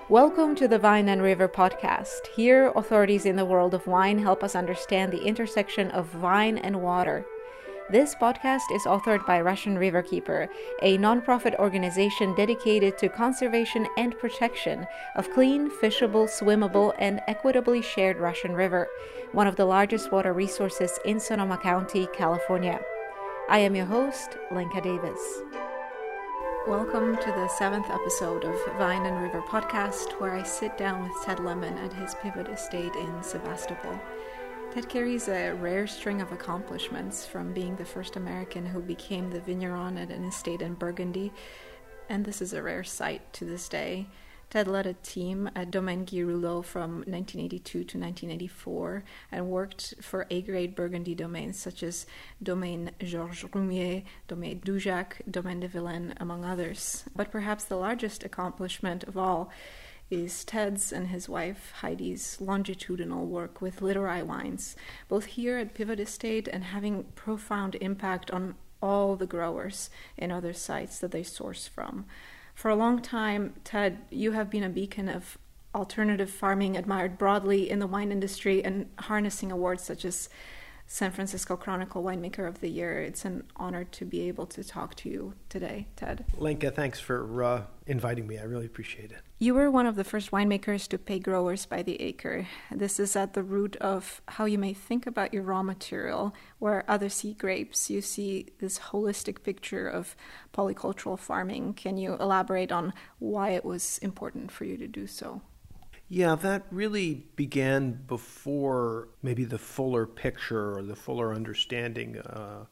Welcome to the Vine and River podcast. Here, authorities in the world of wine help us understand the intersection of vine and water. This podcast is authored by Russian Riverkeeper, a nonprofit organization dedicated to conservation and protection of clean, fishable, swimmable, and equitably shared Russian River, one of the largest water resources in Sonoma County, California. I am your host, Lenka Davis. Welcome to the 7th episode of Vine and River podcast, where I sit down with Ted Lemon at his Pivot Estate in Sebastopol. Ted carries a rare string of accomplishments, from being the first American who became the vigneron at an estate in Burgundy, and this is a rare sight to this day. Ted led a team at Domaine Guy Rouleau from 1982 to 1984 and worked for A-grade Burgundy domains such as Domaine Georges Roumier, Domaine Doujac, Domaine de Villaine, among others. But perhaps the largest accomplishment of all is Ted's and his wife Heidi's longitudinal work with Litorai wines, both here at Pivot Estate and having profound impact on all the growers in other sites that they source from. For a long time, Ted, you have been a beacon of alternative farming admired broadly in the wine industry and harnessing awards such as San Francisco Chronicle Winemaker of the Year. It's an honor to be able to talk to you today, Ted. Lenka, thanks for inviting me. I really appreciate it. You were one of the first winemakers to pay growers by the acre. This is at the root of how you may think about your raw material, where others see grapes. You see this holistic picture of polycultural farming. Can you elaborate on why it was important for you to do so? Yeah, that really began before maybe the fuller picture or the fuller understanding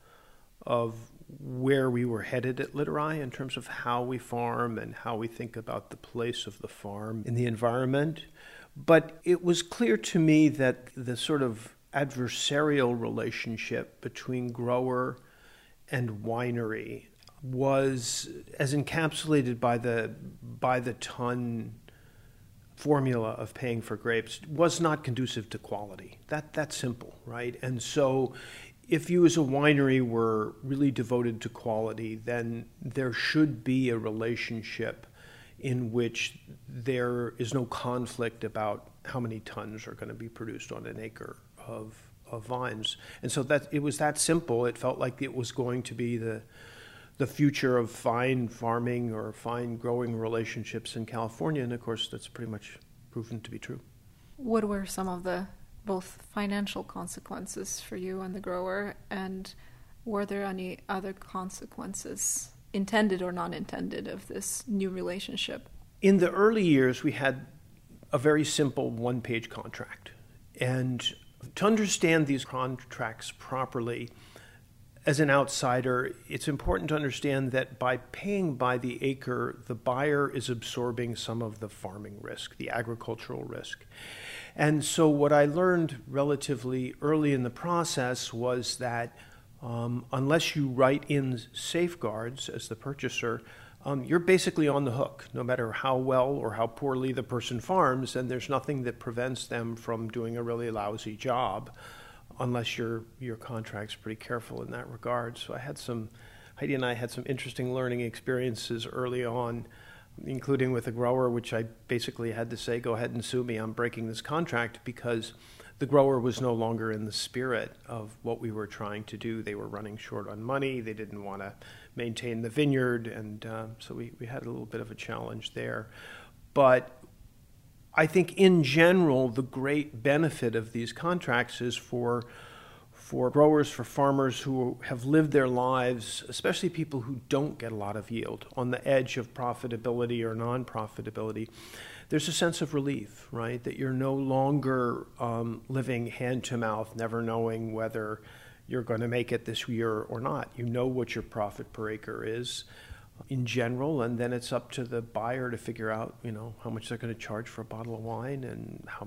of where we were headed at Litorai in terms of how we farm and how we think about the place of the farm in the environment. But it was clear to me that the sort of adversarial relationship between grower and winery was as encapsulated by the ton formula of paying for grapes was not conducive to quality. That's simple, right? And so if you as a winery were really devoted to quality, then there should be a relationship in which there is no conflict about how many tons are going to be produced on an acre of vines. And so that it was that simple. It felt like it was going to be the future of fine farming or fine growing relationships in California. And of course, that's pretty much proven to be true. What were some of the both financial consequences for you and the grower, and were there any other consequences, intended or not intended, of this new relationship? In the early years, we had a very simple one-page contract. And to understand these contracts properly, as an outsider, it's important to understand that by paying by the acre, the buyer is absorbing some of the farming risk, the agricultural risk. And so what I learned relatively early in the process was that unless you write in safeguards as the purchaser, you're basically on the hook, no matter how well or how poorly the person farms, and there's nothing that prevents them from doing a really lousy job, unless your contract's pretty careful in that regard. So Heidi and I had some interesting learning experiences early on, including with a grower, which I basically had to say, go ahead and sue me, I'm breaking this contract, because the grower was no longer in the spirit of what we were trying to do. They were running short on money, they didn't want to maintain the vineyard, and so we had a little bit of a challenge there. But I think in general, the great benefit of these contracts is for growers, for farmers who have lived their lives, especially people who don't get a lot of yield, on the edge of profitability or non-profitability. There's a sense of relief, right? That you're no longer living hand to mouth, never knowing whether you're going to make it this year or not. You know what your profit per acre is in general, and then it's up to the buyer to figure out, how much they're going to charge for a bottle of wine and how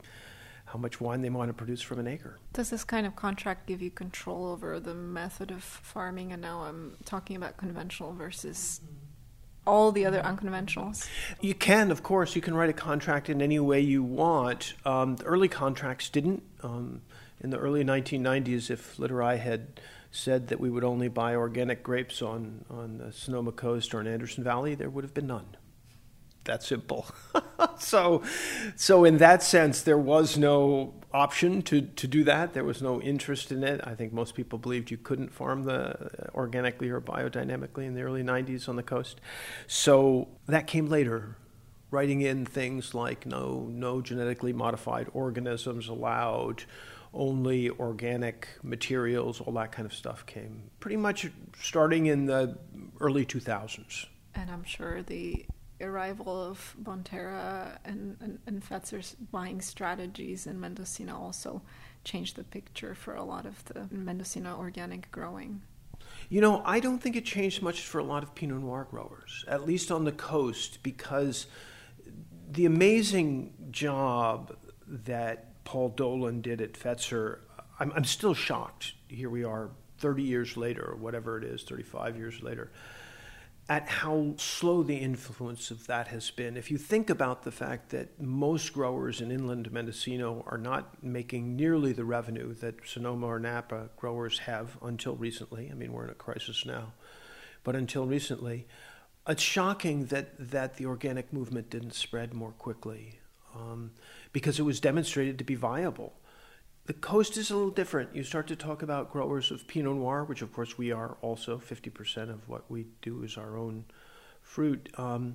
much wine they want to produce from an acre. Does this kind of contract give you control over the method of farming? And now I'm talking about conventional versus all the other unconventionals. You can, of course. You can write a contract in any way you want. The early contracts didn't. In the early 1990s, if Litorai had said that we would only buy organic grapes on the Sonoma Coast or in Anderson Valley, there would have been none. That simple. So in that sense, there was no option to do that. There was no interest in it. I think most people believed you couldn't farm organically or biodynamically in the early 90s on the coast. So that came later, writing in things like no genetically modified organisms allowed, only organic materials, all that kind of stuff came pretty much starting in the early 2000s. And I'm sure the arrival of Bonterra and Fetzer's buying strategies in Mendocino also changed the picture for a lot of the Mendocino organic growing. I don't think it changed much for a lot of Pinot Noir growers, at least on the coast, because the amazing job that Paul Dolan did at Fetzer, I'm still shocked. Here we are 30 years later, or whatever it is, 35 years later, at how slow the influence of that has been. If you think about the fact that most growers in inland Mendocino are not making nearly the revenue that Sonoma or Napa growers have until recently. I mean, we're in a crisis now, but until recently, it's shocking that the organic movement didn't spread more quickly because it was demonstrated to be viable. The coast is a little different. You start to talk about growers of Pinot Noir, which of course we are also. 50% of what we do is our own fruit.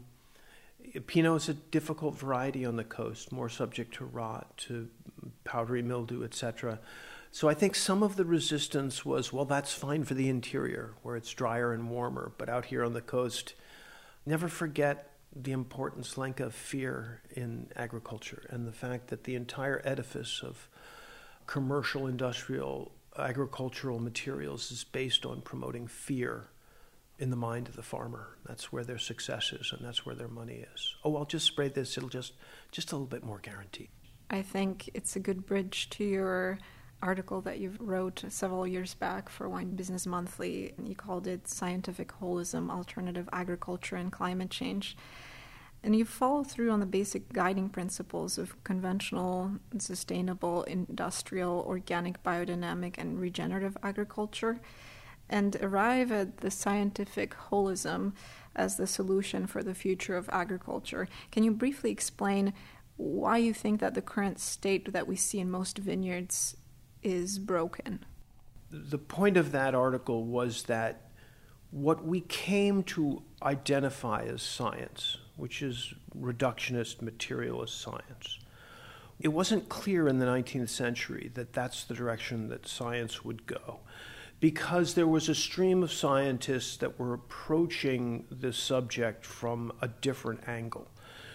Pinot is a difficult variety on the coast, more subject to rot, to powdery mildew, etc. So I think some of the resistance was, well, that's fine for the interior where it's drier and warmer, but out here on the coast, never forget the importance, Lenka, of fear in agriculture and the fact that the entire edifice of commercial, industrial, agricultural materials is based on promoting fear in the mind of the farmer. That's where their success is, and that's where their money is. Oh, I'll just spray this. It'll just a little bit more guaranteed. I think it's a good bridge to your article that you wrote several years back for Wine Business Monthly. You called it Scientific Holism, Alternative Agriculture and Climate Change. And you follow through on the basic guiding principles of conventional, sustainable, industrial, organic, biodynamic, and regenerative agriculture, and arrive at the scientific holism as the solution for the future of agriculture. Can you briefly explain why you think that the current state that we see in most vineyards is broken? The point of that article was that what we came to identify as science, which is reductionist materialist science, it wasn't clear in the 19th century that that's the direction that science would go, because there was a stream of scientists that were approaching this subject from a different angle.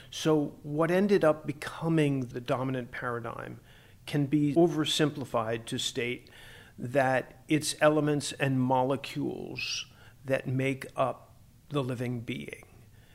So what ended up becoming the dominant paradigm can be oversimplified to state that it's elements and molecules that make up the living being.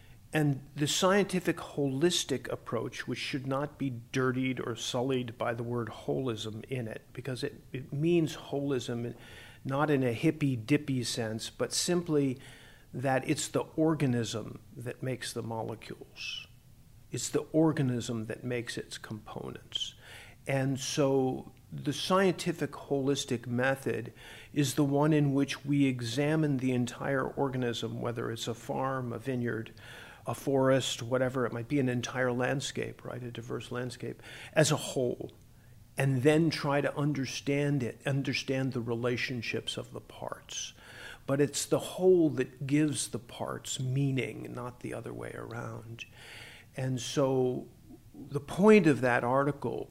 And the scientific holistic approach, which should not be dirtied or sullied by the word holism in it, because it means holism not in a hippy-dippy sense, but simply that it's the organism that makes the molecules. It's the organism that makes its components. And so the scientific holistic method is the one in which we examine the entire organism, whether it's a farm, a vineyard, a forest, whatever it might be, an entire landscape, right, a diverse landscape, as a whole, and then try to understand it, understand the relationships of the parts. But it's the whole that gives the parts meaning, not the other way around. And so the point of that article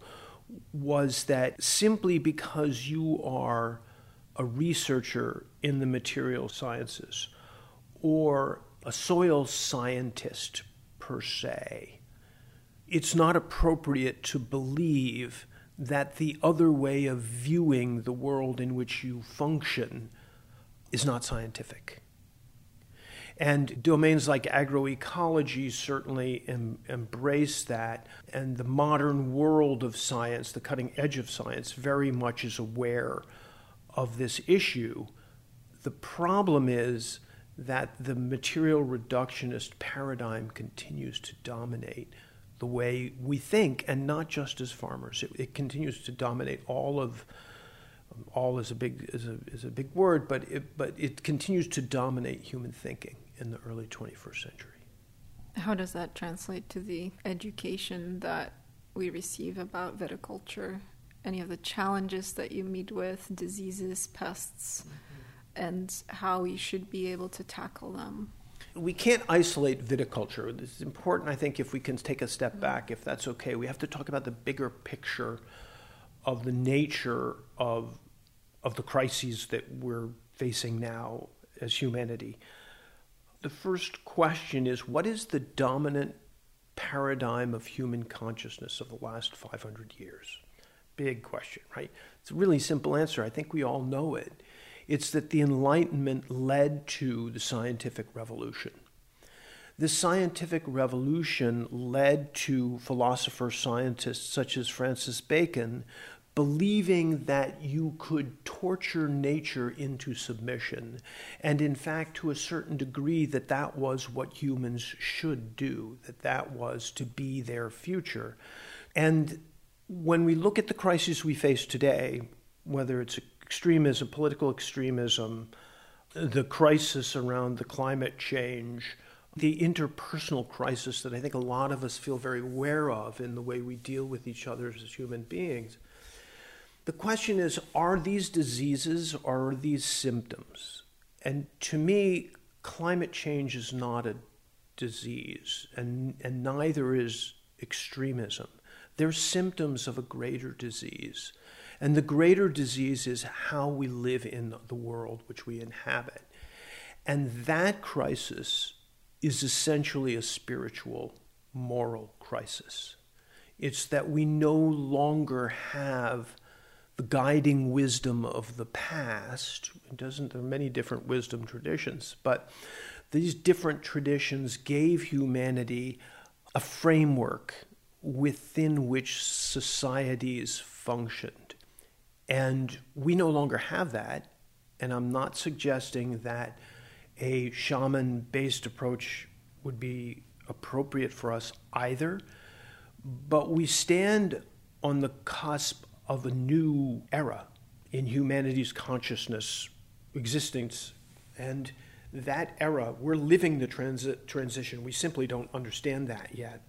was that simply because you are a researcher in the material sciences or a soil scientist per se, it's not appropriate to believe that the other way of viewing the world in which you function is not scientific. And domains like agroecology certainly embrace that. And the modern world of science, the cutting edge of science, very much is aware of this issue. The problem is that the material reductionist paradigm continues to dominate the way we think, and not just as farmers. It continues to dominate all is a big word, but it continues to dominate human thinking in the early 21st century. How does that translate to the education that we receive about viticulture? Any of the challenges that you meet with, diseases, pests, and how we should be able to tackle them? We can't isolate viticulture. It's important, I think, if we can take a step back, if that's okay. We have to talk about the bigger picture of the nature of the crises that we're facing now as humanity. The first question is, what is the dominant paradigm of human consciousness of the last 500 years? Big question, right? It's a really simple answer. I think we all know it. It's that the Enlightenment led to the scientific revolution. The scientific revolution led to philosopher-scientists such as Francis Bacon believing that you could torture nature into submission, and in fact, to a certain degree, that was what humans should do, that was to be their future. And when we look at the crises we face today, whether it's extremism, political extremism, the crisis around the climate change, the interpersonal crisis that I think a lot of us feel very aware of in the way we deal with each other as human beings, the question is, are these diseases or are these symptoms? And to me, climate change is not a disease, and neither is extremism. They're symptoms of a greater disease. And the greater disease is how we live in the world which we inhabit. And that crisis is essentially a spiritual, moral crisis. It's that we no longer have the guiding wisdom of the past. There are many different wisdom traditions, but these different traditions gave humanity a framework within which societies functioned. And we no longer have that, and I'm not suggesting that a shaman-based approach would be appropriate for us either, but we stand on the cusp of a new era in humanity's consciousness, existence, and that era, we're living the transition. We simply don't understand that yet.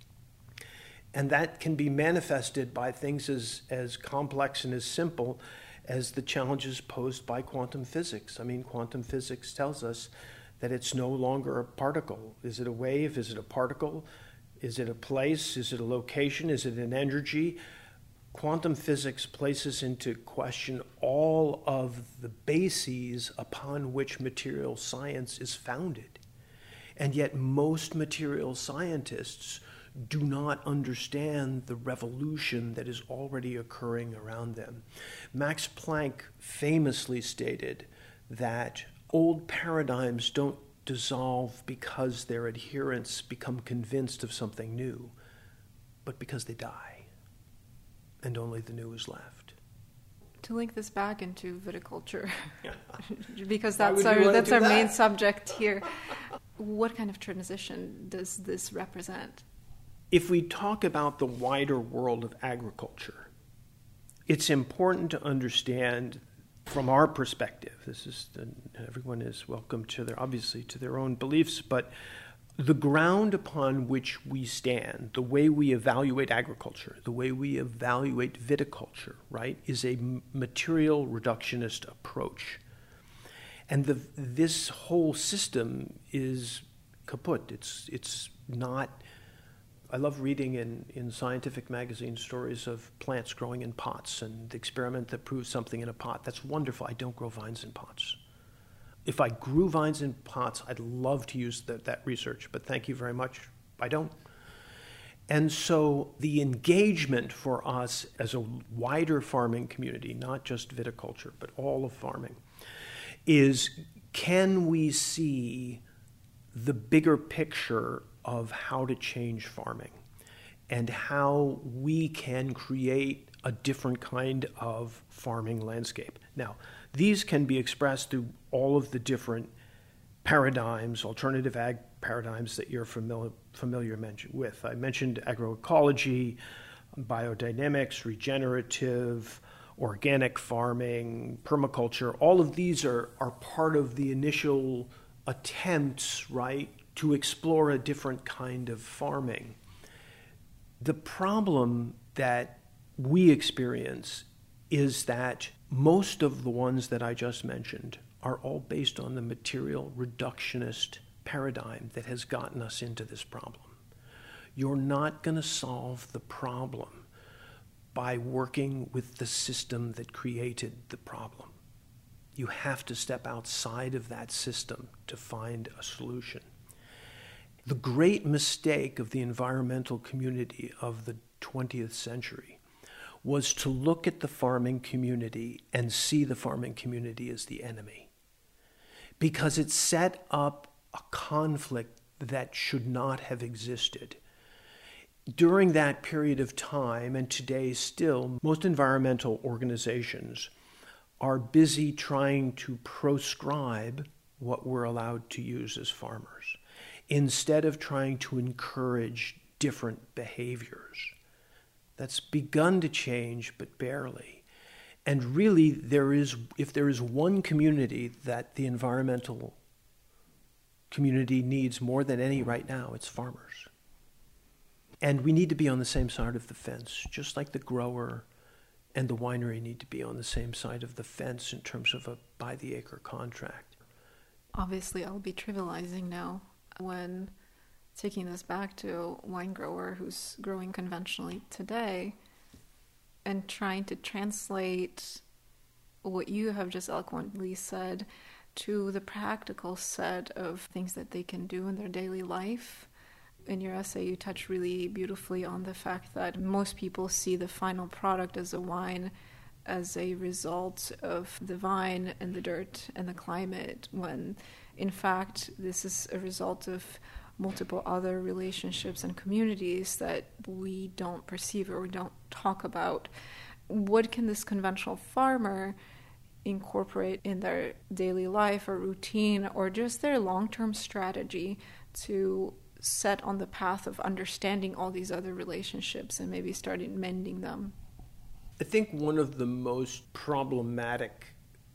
And that can be manifested by things as complex and as simple as the challenges posed by quantum physics. I mean, quantum physics tells us that it's no longer a particle. Is it a wave? Is it a particle? Is it a place? Is it a location? Is it an energy? Quantum physics places into question all of the bases upon which material science is founded. And yet most material scientists do not understand the revolution that is already occurring around them. Max Planck famously stated that old paradigms don't dissolve because their adherents become convinced of something new, but because they die, and only the new is left. To link this back into viticulture, because that's our main subject here, what kind of transition does this represent? If we talk about the wider world of agriculture, it's important to understand from our perspective, everyone is welcome to their own beliefs, but the ground upon which we stand, the way we evaluate agriculture, the way we evaluate viticulture, right, is a material reductionist approach. And this whole system is kaput. It's not... I love reading in scientific magazine stories of plants growing in pots and the experiment that proves something in a pot. That's wonderful. I don't grow vines in pots. If I grew vines in pots, I'd love to use that research, but thank you very much, I don't. And so the engagement for us as a wider farming community, not just viticulture, but all of farming, is can we see the bigger picture of how to change farming and how we can create a different kind of farming landscape. Now, these can be expressed through all of the different paradigms, alternative ag paradigms that you're familiar with. I mentioned agroecology, biodynamics, regenerative, organic farming, permaculture. All of these are part of the initial attempts, right, to explore a different kind of farming. The problem that we experience is that most of the ones that I just mentioned are all based on the material reductionist paradigm that has gotten us into this problem. You're not going to solve the problem by working with the system that created the problem. You have to step outside of that system to find a solution. The great mistake of the environmental community of the 20th century was to look at the farming community and see the farming community as the enemy, because it set up a conflict that should not have existed. During that period of time, and today still, most environmental organizations are busy trying to proscribe what we're allowed to use as farmers, instead of trying to encourage different behaviors. That's begun to change, but barely. And really, if there is one community that the environmental community needs more than any right now, it's farmers. And we need to be on the same side of the fence, just like the grower and the winery need to be on the same side of the fence in terms of a by-the-acre contract. Obviously, I'll be trivializing now when taking this back to a wine grower who's growing conventionally today and trying to translate what you have just eloquently said to the practical set of things that they can do in their daily life. In your essay, you touch really beautifully on the fact that most people see the final product as a wine as a result of the vine and the dirt and the climate, when in fact this is a result of multiple other relationships and communities that we don't perceive or we don't talk about. What can this conventional farmer incorporate in their daily life or routine or just their long-term strategy to set on the path of understanding all these other relationships and maybe starting mending them? I think one of the most problematic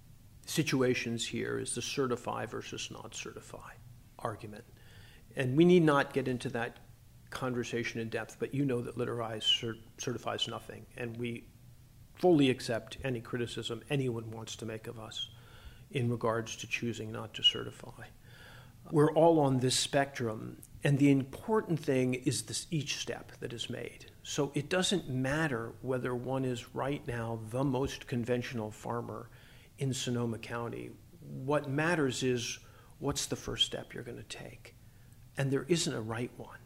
situations here is the certify versus not certify argument. And we need not get into that conversation in depth, but you know that Litterize certifies nothing, and we fully accept any criticism anyone wants to make of us in regards to choosing not to certify. We're all on this spectrum, and the important thing is each step that is made. So it doesn't matter whether one is right now the most conventional farmer in Sonoma County. What matters is what's the first step you're going to take. And there isn't a right one.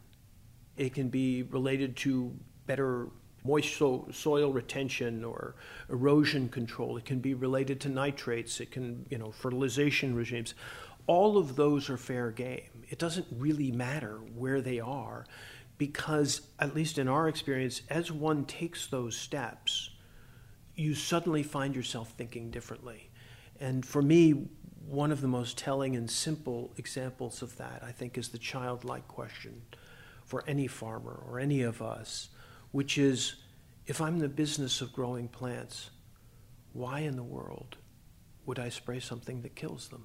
It can be related to better moist soil retention or erosion control. It can be related to nitrates. It can, fertilization regimes. All of those are fair game. It doesn't really matter where they are because, at least in our experience, as one takes those steps, you suddenly find yourself thinking differently. And for me, one of the most telling and simple examples of that, I think, is the childlike question for any farmer or any of us, which is, if I'm in the business of growing plants, why in the world would I spray something that kills them?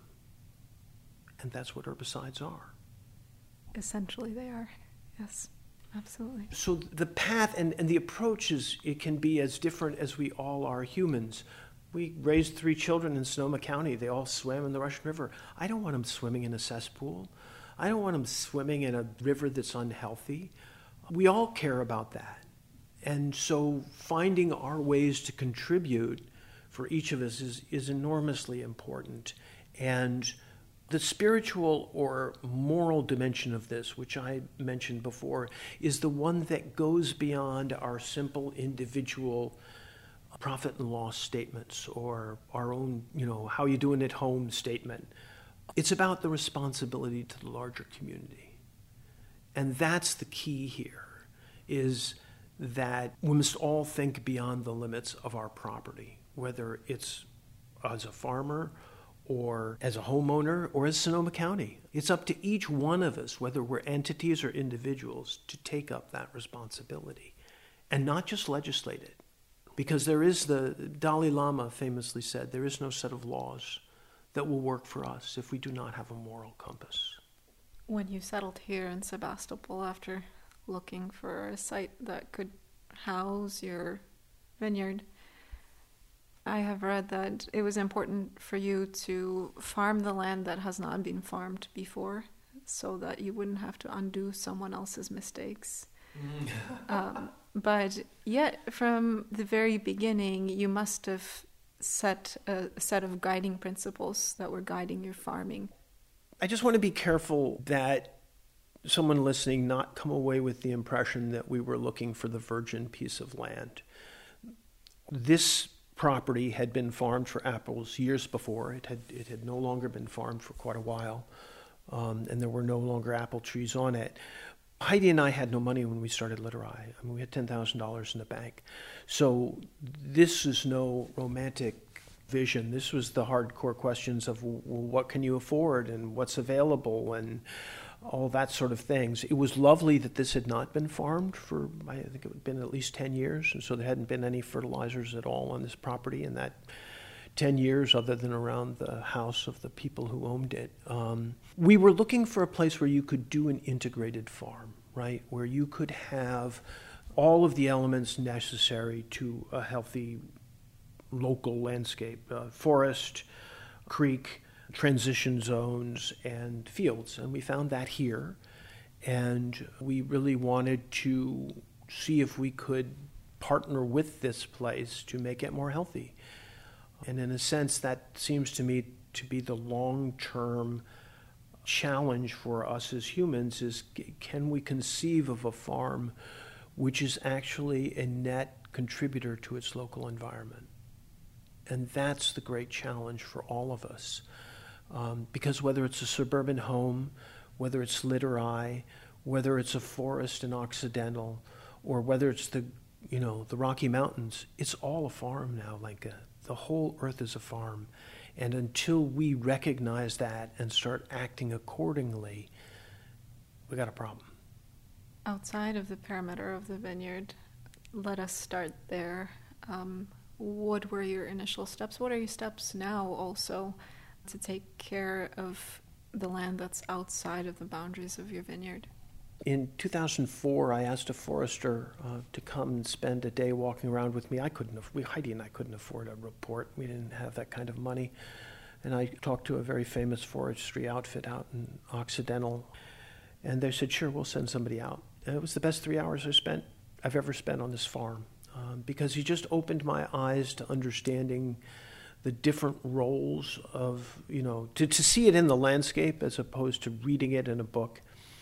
And that's what herbicides are. Essentially they are. Yes, absolutely. So the path and the approach it can be as different as we all are humans. We raised 3 children in Sonoma County. They all swam in the Russian River. I don't want them swimming in a cesspool. I don't want them swimming in a river that's unhealthy. We all care about that. And so finding our ways to contribute for each of us is enormously important. And the spiritual or moral dimension of this, which I mentioned before, is the one that goes beyond our simple individual profit and loss statements or our own, how you doing at home statement. It's about the responsibility to the larger community. And that's the key here, is that we must all think beyond the limits of our property, whether it's as a farmer or as a homeowner or as Sonoma County. It's up to each one of us, whether we're entities or individuals, to take up that responsibility and not just legislate it. Because the Dalai Lama famously said, there is no set of laws that will work for us if we do not have a moral compass. When you settled here in Sebastopol after looking for a site that could house your vineyard, I have read that it was important for you to farm the land that has not been farmed before so that you wouldn't have to undo someone else's mistakes. But yet, from the very beginning, you must have set a set of guiding principles that were guiding your farming. I just want to be careful that someone listening not come away with the impression that we were looking for the virgin piece of land. This property had been farmed for apples years before. It had no longer been farmed for quite a while, and there were no longer apple trees on it. Heidi and I had no money when we started Literai. I mean, we had $10,000 in the bank. So this is no romantic vision. This was the hardcore questions of, well, what can you afford and what's available and all that sort of things. It was lovely that this had not been farmed for, I think it had been at least 10 years, and so there hadn't been any fertilizers at all on this property in that 10 years other than around the house of the people who owned it. We were looking for a place where you could do an integrated farm, right? Where you could have all of the elements necessary to a healthy local landscape, forest, creek, transition zones, and fields. And we found that here. And we really wanted to see if we could partner with this place to make it more healthy. And in a sense, that seems to me to be the long-term challenge for us as humans is, can we conceive of a farm which is actually a net contributor to its local environment? And that's the great challenge for all of us. Because whether it's a suburban home, whether it's Literai, whether it's a forest in Occidental, or whether it's the Rocky Mountains, it's all a farm now, Lenka. The whole earth is a farm. And until we recognize that and start acting accordingly, we got a problem. Outside of the perimeter of the vineyard, let us start there. What were your initial steps? What are your steps now also to take care of the land that's outside of the boundaries of your vineyard? In 2004, I asked a forester to come and spend a day walking around with me. Heidi and I couldn't afford a report. We didn't have that kind of money. And I talked to a very famous forestry outfit out in Occidental. And they said, sure, we'll send somebody out. And it was the best 3 hours I've ever spent on this farm. Because he just opened my eyes to understanding the different roles of, to see it in the landscape as opposed to reading it in a book.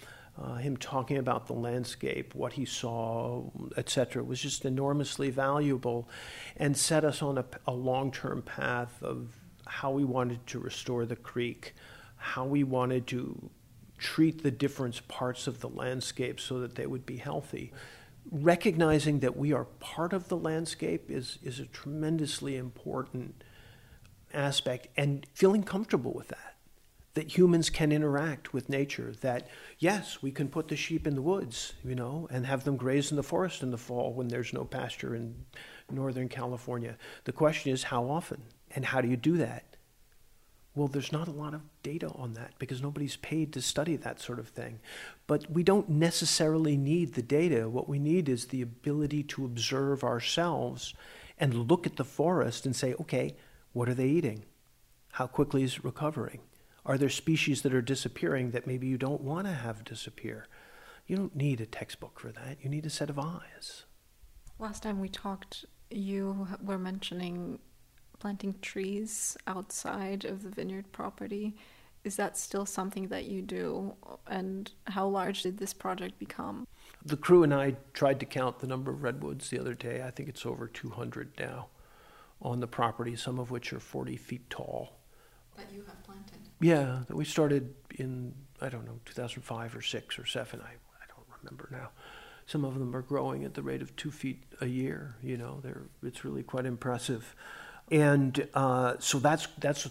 Him talking about the landscape, what he saw, etc., was just enormously valuable and set us on a long-term path of how we wanted to restore the creek, how we wanted to treat the different parts of the landscape so that they would be healthy. Recognizing that we are part of the landscape is a tremendously important aspect, and feeling comfortable with that humans can interact with nature, that yes, we can put the sheep in the woods, and have them graze in the forest in the fall when there's no pasture in Northern California. The question is how often, and how do you do that? Well, there's not a lot of data on that because nobody's paid to study that sort of thing. But we don't necessarily need the data. What we need is the ability to observe ourselves and look at the forest and say, okay, what are they eating? How quickly is it recovering? Are there species that are disappearing that maybe you don't want to have disappear? You don't need a textbook for that. You need a set of eyes. Last time we talked, you were mentioning planting trees outside of the vineyard property. Is that still something that you do? And how large did this project become? The crew and I tried to count the number of redwoods the other day. I think it's over 200 now on the property, some of which are 40 feet tall. That you have planted? Yeah, that we started in, 2005 or 6 or 7. I don't remember now. Some of them are growing at the rate of 2 feet a year. It's really quite impressive. And so that's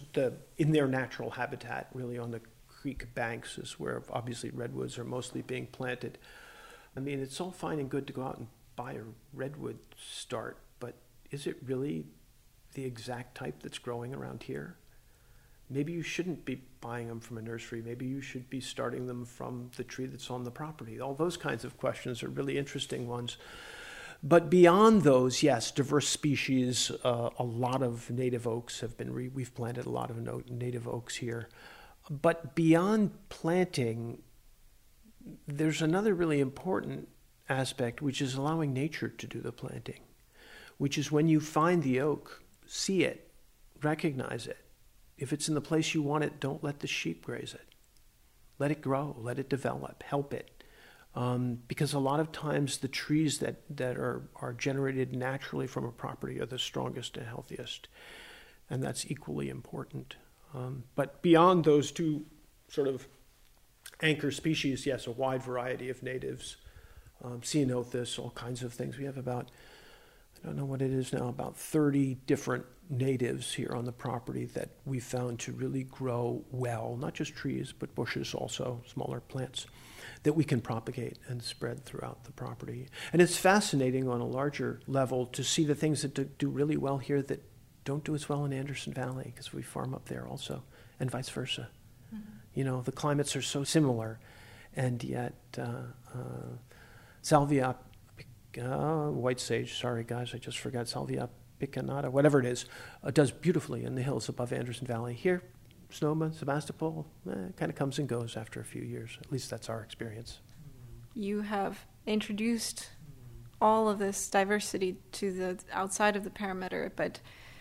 in their natural habitat, really on the creek banks is where obviously redwoods are mostly being planted. I mean, it's all fine and good to go out and buy a redwood start, but is it really the exact type that's growing around here? Maybe you shouldn't be buying them from a nursery. Maybe you should be starting them from the tree that's on the property. All those kinds of questions are really interesting ones. But beyond those, yes, diverse species, a lot of native oaks have been, we've planted a lot of native oaks here. But beyond planting, there's another really important aspect, which is allowing nature to do the planting, which is when you find the oak, see it, recognize it. If it's in the place you want it, don't let the sheep graze it. Let it grow, let it develop, help it. Because a lot of times the trees that are generated naturally from a property are the strongest and healthiest. And that's equally important. But beyond those two sort of anchor species, yes, a wide variety of natives, Ceanothus, all kinds of things. We have about, I don't know what it is now, about 30 different natives here on the property that we found to really grow well, not just trees, but bushes also, smaller plants, that we can propagate and spread throughout the property. And it's fascinating on a larger level to see the things that do really well here that don't do as well in Anderson Valley, because we farm up there also, and vice versa. Mm-hmm. You know, the climates are so similar, and yet Salvia, white sage, sorry guys, I just forgot, Salvia picanata, whatever it is, does beautifully in the hills above Anderson Valley. Here, Sonoma, Sebastopol, kind of comes and goes after a few years. At least that's our experience. You have introduced all of this diversity to the outside of the perimeter, but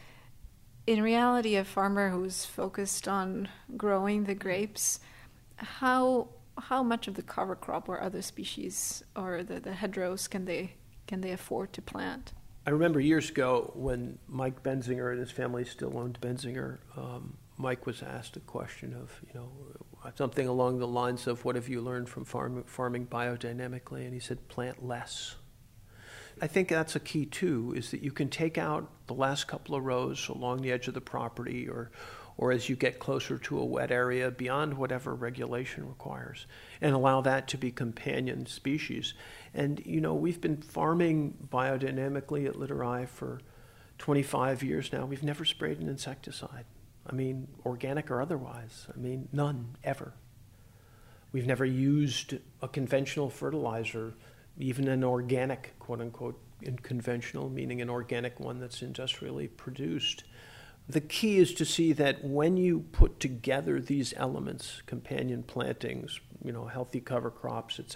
in reality, a farmer who's focused on growing the grapes, how much of the cover crop or other species or the hedgerows can they afford to plant? I remember years ago when Mike Benzinger and his family still owned Benzinger, Mike was asked a question of, something along the lines of, what have you learned from farming biodynamically? And he said, plant less. I think that's a key too, is that you can take out the last couple of rows along the edge of the property or as you get closer to a wet area beyond whatever regulation requires, and allow that to be companion species. And, we've been farming biodynamically at Littorai for 25 years now. We've never sprayed an insecticide. Organic or otherwise. None, ever. We've never used a conventional fertilizer, even an organic, quote unquote, conventional, meaning an organic one that's industrially produced. The key is to see that when you put together these elements, companion plantings, healthy cover crops, et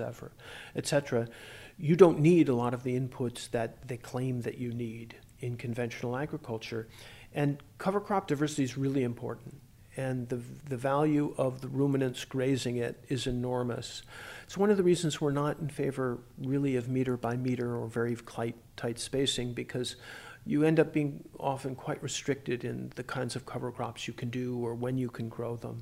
cetera, you don't need a lot of the inputs that they claim that you need in conventional agriculture. And cover crop diversity is really important. And the value of the ruminants grazing it is enormous. It's one of the reasons we're not in favor really of meter by meter or very tight spacing, because you end up being often quite restricted in the kinds of cover crops you can do or when you can grow them.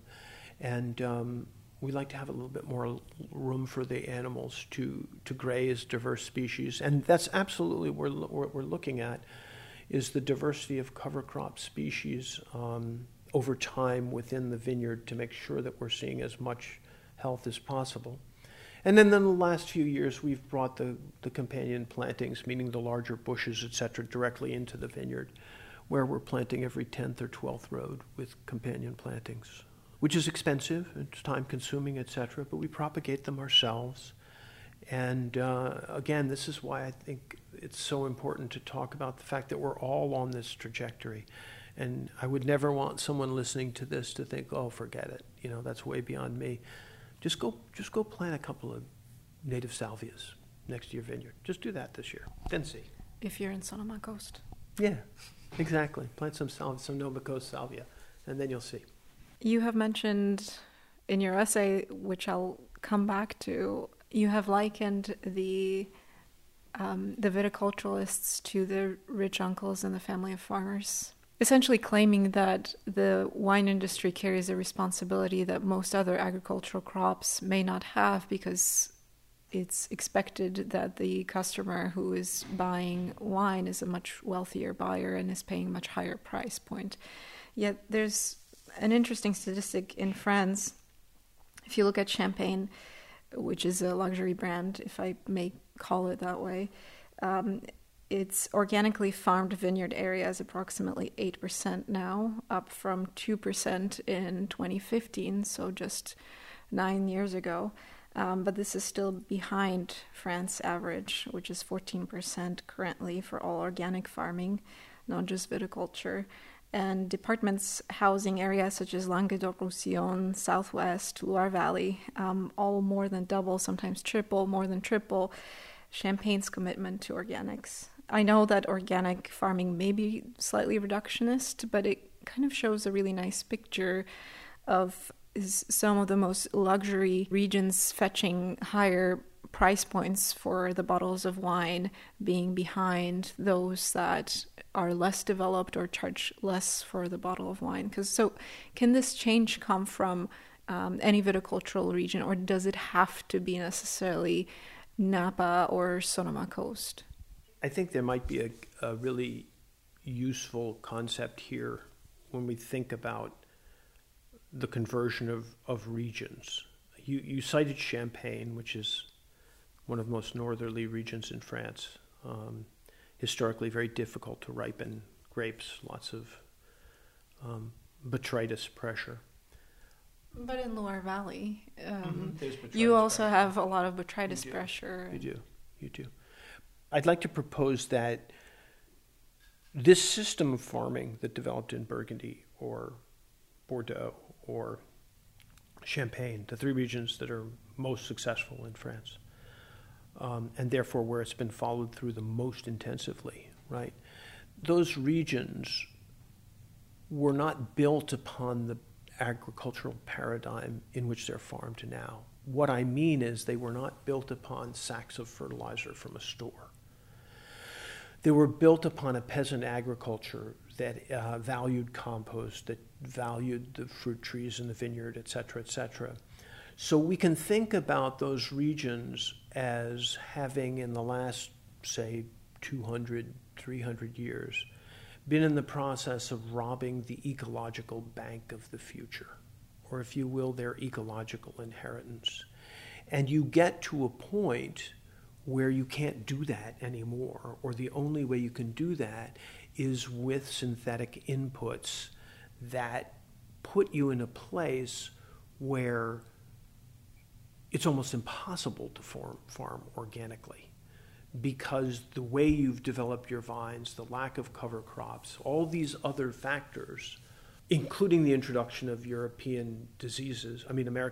And we like to have a little bit more room for the animals to graze diverse species. And that's absolutely what we're looking at, is the diversity of cover crop species over time within the vineyard to make sure that we're seeing as much health as possible. And then in the last few years, we've brought the companion plantings, meaning the larger bushes, et cetera, directly into the vineyard, where we're planting every 10th or 12th road with companion plantings, which is expensive, it's time-consuming, et cetera, but we propagate them ourselves. And again, this is why I think it's so important to talk about the fact that we're all on this trajectory. And I would never want someone listening to this to think, oh, forget it, that's way beyond me. Just go plant a couple of native salvias next to your vineyard. Just do that this year, then see. If you're in Sonoma Coast. Yeah, exactly. Plant some Sonoma Coast salvia, and then you'll see. You have mentioned in your essay, which I'll come back to, you have likened the viticulturalists to the rich uncles in the family of farmers, essentially claiming that the wine industry carries a responsibility that most other agricultural crops may not have, because it's expected that the customer who is buying wine is a much wealthier buyer and is paying a much higher price point. Yet there's an interesting statistic in France. If you look at Champagne, which is a luxury brand, if I may call it that way, its organically farmed vineyard area is approximately 8% now, up from 2% in 2015, so just 9 years ago. But this is still behind France's average, which is 14% currently for all organic farming, not just viticulture. And departments housing areas such as Languedoc-Roussillon, Southwest, Loire Valley, all more than double, sometimes triple, more than triple Champagne's commitment to organics. I know that organic farming may be slightly reductionist, but it kind of shows a really nice picture of some of the most luxury regions fetching higher price points for the bottles of wine being behind those that are less developed or charge less for the bottle of wine. So can this change come from any viticultural region, or does it have to be necessarily Napa or Sonoma Coast? I think there might be a really useful concept here when we think about the conversion of regions. You cited Champagne, which is one of the most northerly regions in France. Historically very difficult to ripen grapes, lots of botrytis pressure. But in Loire Valley, you also have a lot of botrytis pressure. You do. I'd like to propose that this system of farming that developed in Burgundy or Bordeaux or Champagne, the three regions that are most successful in France, and therefore where it's been followed through the most intensively, right? Those regions were not built upon the agricultural paradigm in which they're farmed now. What I mean is they were not built upon sacks of fertilizer from a store. They were built upon a peasant agriculture that valued compost, that valued the fruit trees in the vineyard, et cetera, et cetera. So we can think about those regions as having in the last, say, 200, 300 years, been in the process of robbing the ecological bank of the future, or if you will, their ecological inheritance. And you get to a point where you can't do that anymore, or the only way you can do that is with synthetic inputs that put you in a place where it's almost impossible to farm organically, because the way you've developed your vines, the lack of cover crops, all these other factors, including the introduction of American diseases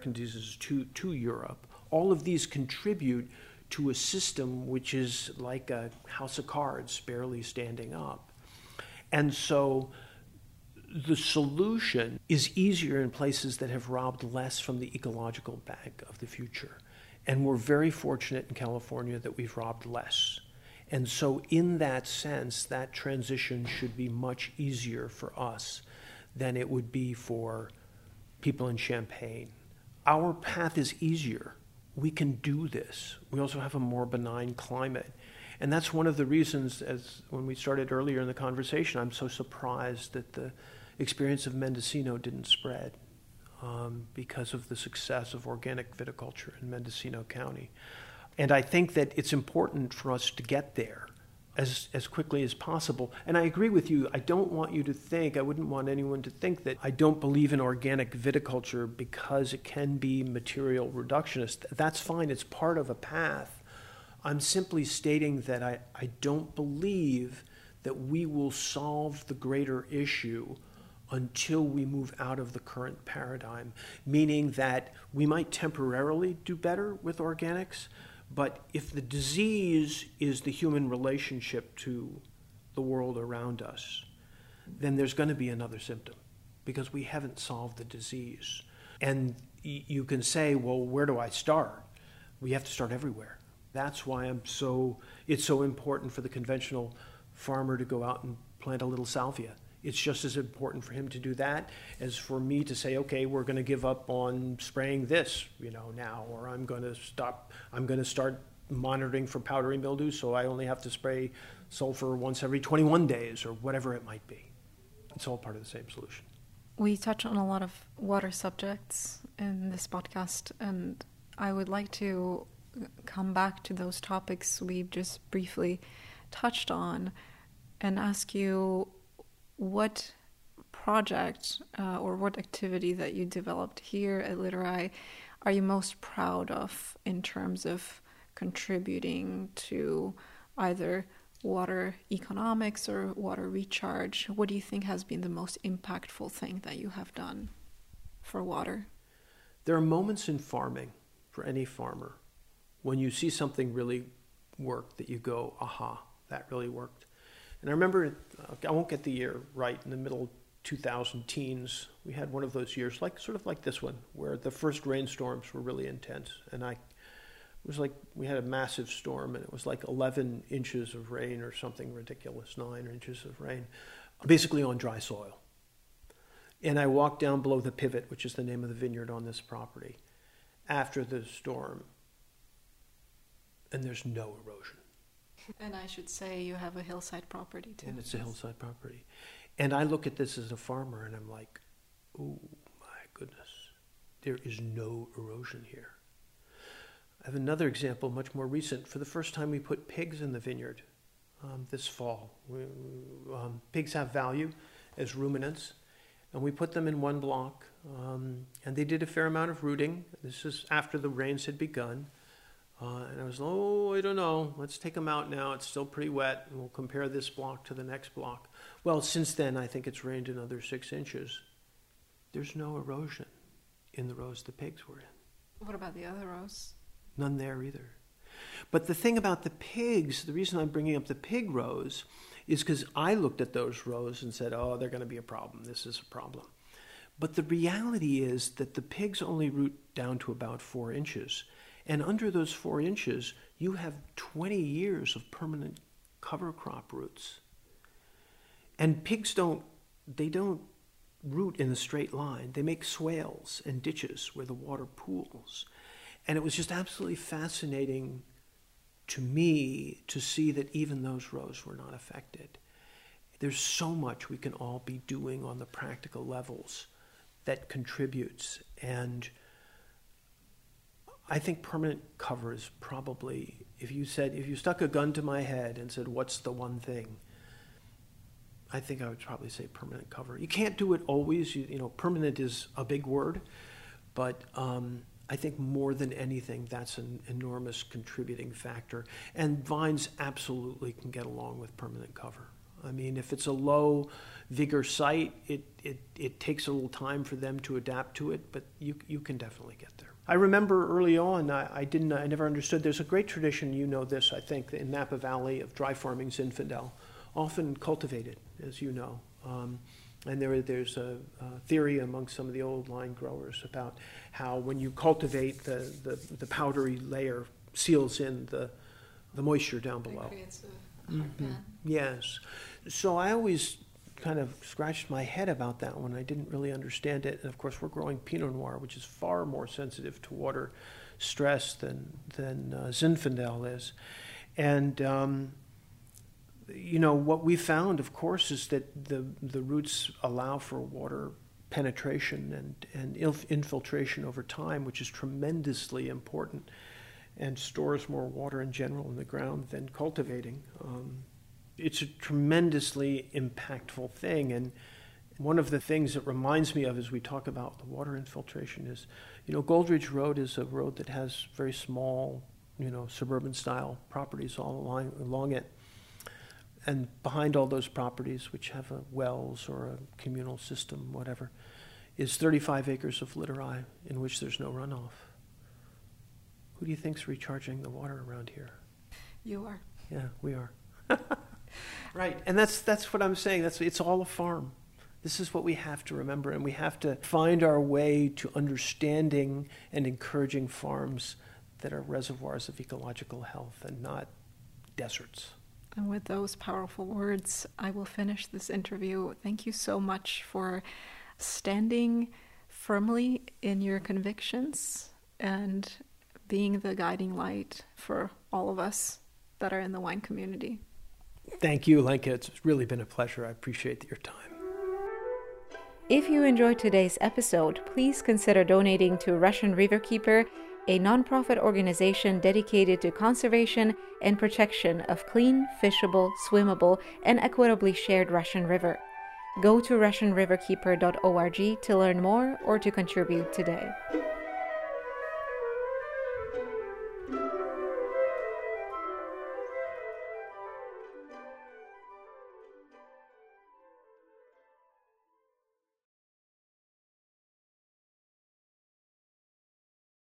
to Europe, all of these contribute to a system which is like a house of cards barely standing up. And so the solution is easier in places that have robbed less from the ecological bank of the future. And we're very fortunate in California that we've robbed less. And so in that sense, that transition should be much easier for us than it would be for people in Champagne. Our path is easier. We can do this. We also have a more benign climate. And that's one of the reasons, as when we started earlier in the conversation, I'm so surprised that the experience of Mendocino didn't spread because of the success of organic viticulture in Mendocino County. And I think that it's important for us to get there as quickly as possible. And I agree with you. I don't want you to think, I wouldn't want anyone to think that I don't believe in organic viticulture because it can be material reductionist. That's fine. It's part of a path. I'm simply stating that I don't believe that we will solve the greater issue until we move out of the current paradigm, meaning that we might temporarily do better with organics, but if the disease is the human relationship to the world around us, then there's going to be another symptom because we haven't solved the disease. And you can say, well, where do I start? We have to start everywhere. That's why it's so important for the conventional farmer to go out and plant a little salvia. It's just as important for him to do that as for me to say, okay, we're going to give up on spraying this, now, or I'm going to start monitoring for powdery mildew, so I only have to spray sulfur once every 21 days or whatever it might be. It's all part of the same solution. We touch on a lot of water subjects in this podcast, and I would like to come back to those topics we've just briefly touched on and ask you what project or what activity that you developed here at Literai are you most proud of in terms of contributing to either water economics or water recharge? What do you think has been the most impactful thing that you have done for water? There are moments in farming for any farmer when you see something really work that you go, aha, that really worked. And I remember, I won't get the year right, in the middle 2000 teens, we had one of those years, sort of like this one, where the first rainstorms were really intense. And it was like we had a massive storm, and it was like 11 inches of rain or something ridiculous, 9 inches of rain, basically on dry soil. And I walked down below the Pivot, which is the name of the vineyard on this property, after the storm, and there's no erosion. And I should say you have a hillside property too. And it's a hillside property. And I look at this as a farmer and I'm like, oh my goodness, there is no erosion here. I have another example, much more recent. For the first time, we put pigs in the vineyard this fall. Pigs have value as ruminants, and we put them in one block. And they did a fair amount of rooting. This is after the rains had begun. And I was, I don't know. Let's take them out now. It's still pretty wet. And we'll compare this block to the next block. Well, since then, I think it's rained another 6 inches. There's no erosion in the rows the pigs were in. What about the other rows? None there either. But the thing about the pigs, the reason I'm bringing up the pig rows is because I looked at those rows and said, they're going to be a problem. This is a problem. But the reality is that the pigs only root down to about 4 inches. And under those 4 inches, you have 20 years of permanent cover crop roots. And pigs don't root in a straight line. They make swales and ditches where the water pools. And it was just absolutely fascinating to me to see that even those rows were not affected. There's so much we can all be doing on the practical levels that contributes. And I think permanent cover is probably, if you stuck a gun to my head and said, what's the one thing? I think I would probably say permanent cover. You can't do it always. Permanent is a big word, but I think more than anything, that's an enormous contributing factor. And vines absolutely can get along with permanent cover. I mean, if it's a low vigor site, it takes a little time for them to adapt to it, but you can definitely get there. I remember early on, I never understood. There's a great tradition, you know this, I think, in Napa Valley of dry farming Zinfandel, often cultivated, as you know. And there's a theory among some of the old line growers about how when you cultivate, the powdery layer seals in the moisture down below. It creates a hard pan. Yes. So I always kind of scratched my head about that one. I didn't really understand it. And of course, we're growing Pinot Noir, which is far more sensitive to water stress than Zinfandel is. And what we found, of course, is that the roots allow for water penetration and infiltration over time, which is tremendously important and stores more water in general in the ground than cultivating. It's a tremendously impactful thing. And one of the things that reminds me of as we talk about the water infiltration is, Goldridge Road is a road that has very small, suburban style properties all along it. And behind all those properties, which have wells or a communal system, whatever, is 35 acres of Literai in which there's no runoff. Who do you think's recharging the water around here? You are. Yeah, we are. Right, and that's what I'm saying. It's all a farm. This is what we have to remember, and we have to find our way to understanding and encouraging farms that are reservoirs of ecological health and not deserts. And with those powerful words, I will finish this interview. Thank you so much for standing firmly in your convictions and being the guiding light for all of us that are in the wine community. Thank you, Lenka. It's really been a pleasure. I appreciate your time. If you enjoyed today's episode, please consider donating to Russian Riverkeeper a nonprofit organization dedicated to conservation and protection of clean, fishable, swimmable, and equitably shared Russian River. Go to RussianRiverKeeper.org to learn more or to contribute today.